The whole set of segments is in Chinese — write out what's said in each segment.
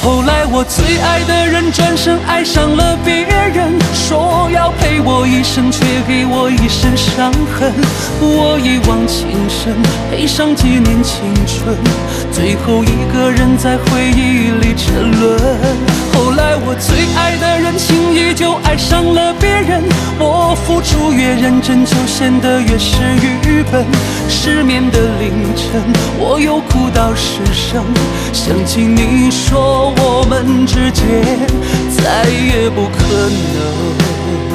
后来我最爱的人转身爱上了别人，说要陪我一生，却给我一身伤痕。我一往情深，赔上几年青春，最后一个人在回忆里沉沦。后来我最爱的人轻易就爱上了别人，我付出越认真，就显得越是愚笨。失眠的凌晨，我又哭到失声，想起你说我们之间再也不可能。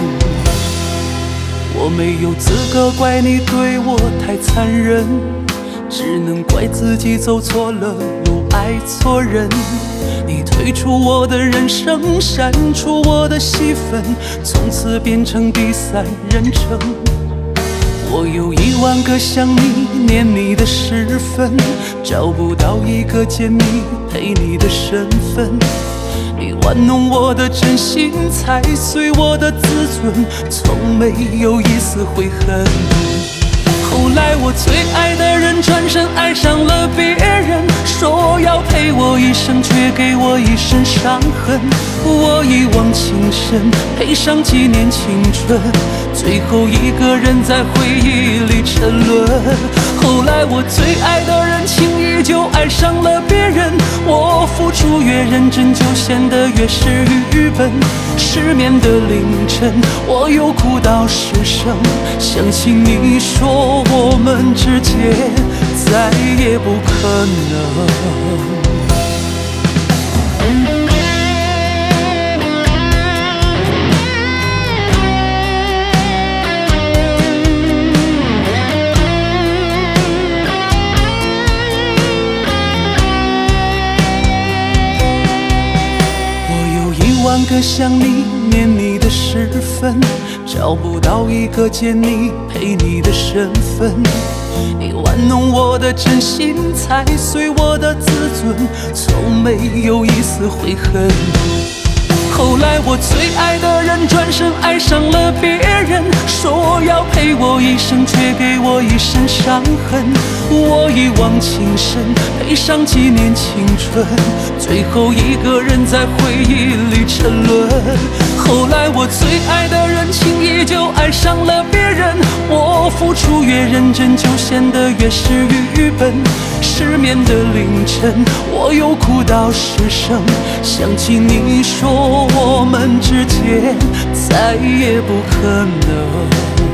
我没有资格怪你对我太残忍，只能怪自己走错了路，爱错人。你退出我的人生，删除我的戏份，从此变成第三人称。我有10000个想你念你的时分，找不到一个见你陪你的身份。你玩弄我的真心，踩碎我的自尊，从没有一丝悔恨。后来我最爱的人转身爱上了别人，说要陪我一生，却给我一身伤痕。我一往情深，赔上几年青春，最后一个人在回忆里沉沦。后来我最爱的人轻易就爱上了别人，我付出越认真，就显得越是愚笨。失眠的凌晨，我又哭到失声，想起你说我们之间再也不可能。10000个想你念你的时分，找不到一个见你陪你的身份。你玩弄我的真心，踩碎我的自尊，从没有一丝悔恨。后来我最爱的人转身爱上了别人，说要陪我一生，却给我一身伤痕。我一往情深，赔上几年青春，最后一个人在回忆里沉沦。后来我最爱的人轻易就爱上了别人，我付出越认真，就显得越是愚笨。失眠的凌晨，我又哭到失声，想起你说我们之间再也不可能。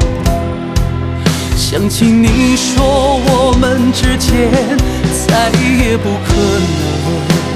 想起你说我们之间再也不可能。